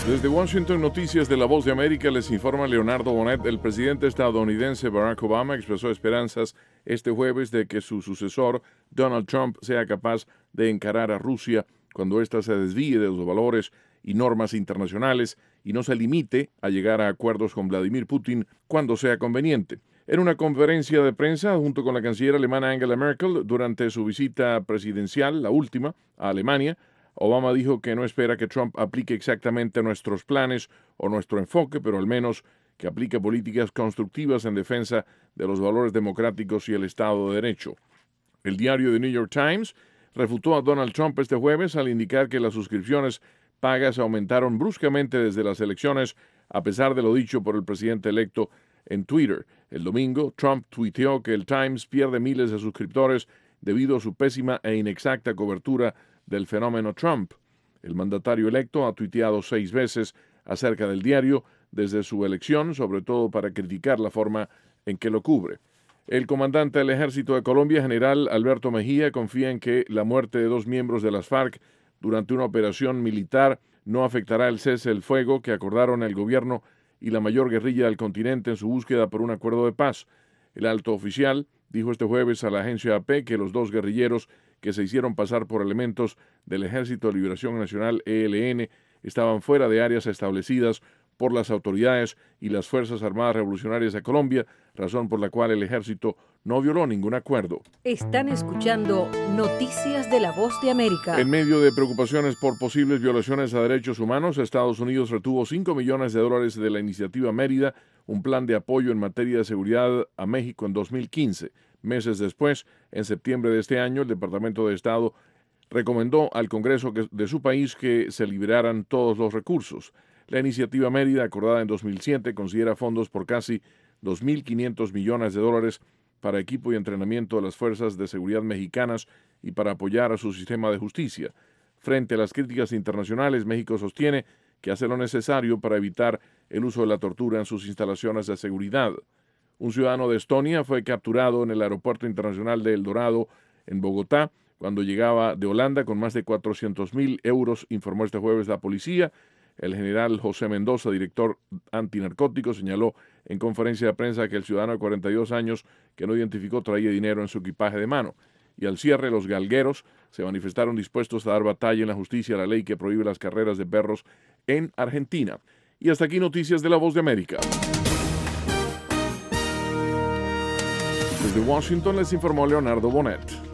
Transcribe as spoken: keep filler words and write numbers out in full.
Desde Washington, Noticias de la Voz de América, les informa Leonardo Bonet. El presidente estadounidense Barack Obama expresó esperanzas este jueves de que su sucesor, Donald Trump, sea capaz de encarar a Rusia cuando ésta se desvíe de los valores y normas internacionales y no se limite a llegar a acuerdos con Vladimir Putin cuando sea conveniente. En una conferencia de prensa junto con la canciller alemana Angela Merkel durante su visita presidencial, la última, a Alemania, Obama dijo que no espera que Trump aplique exactamente nuestros planes o nuestro enfoque, pero al menos que aplique políticas constructivas en defensa de los valores democráticos y el Estado de Derecho. El diario The New York Times refutó a Donald Trump este jueves al indicar que las suscripciones pagas aumentaron bruscamente desde las elecciones, a pesar de lo dicho por el presidente electo en Twitter. El domingo, Trump tuiteó que el Times pierde miles de suscriptores debido a su pésima e inexacta cobertura del fenómeno Trump. El mandatario electo ha tuiteado seis veces acerca del diario desde su elección, sobre todo para criticar la forma en que lo cubre. El comandante del Ejército de Colombia, general Alberto Mejía, confía en que la muerte de dos miembros de las FARC durante una operación militar no afectará el cese del fuego que acordaron el gobierno y la mayor guerrilla del continente en su búsqueda por un acuerdo de paz. El alto oficial dijo este jueves a la agencia A P que los dos guerrilleros que se hicieron pasar por elementos del Ejército de Liberación Nacional E L N estaban fuera de áreas establecidas por las autoridades y las Fuerzas Armadas Revolucionarias de Colombia, razón por la cual el ejército no violó ningún acuerdo. Están escuchando Noticias de la Voz de América. En medio de preocupaciones por posibles violaciones a derechos humanos, Estados Unidos retuvo cinco millones de dólares de la iniciativa Mérida, un plan de apoyo en materia de seguridad a México en dos mil quince. Meses después, en septiembre de este año, el Departamento de Estado recomendó al Congreso que, de su país que se liberaran todos los recursos. La iniciativa Mérida, acordada en dos mil siete, considera fondos por casi dos mil quinientos millones de dólares para equipo y entrenamiento de las fuerzas de seguridad mexicanas y para apoyar a su sistema de justicia. Frente a las críticas internacionales, México sostiene que hace lo necesario para evitar el uso de la tortura en sus instalaciones de seguridad. Un ciudadano de Estonia fue capturado en el Aeropuerto Internacional de El Dorado, en Bogotá, cuando llegaba de Holanda con más de cuatrocientos mil euros, informó este jueves la policía. El general José Mendoza, director antinarcótico, señaló en conferencia de prensa que el ciudadano de cuarenta y dos años que no identificó traía dinero en su equipaje de mano. Y al cierre, los galgueros se manifestaron dispuestos a dar batalla en la justicia a la ley que prohíbe las carreras de perros en Argentina. Y hasta aquí Noticias de la Voz de América. Desde Washington les informó Leonardo Bonet.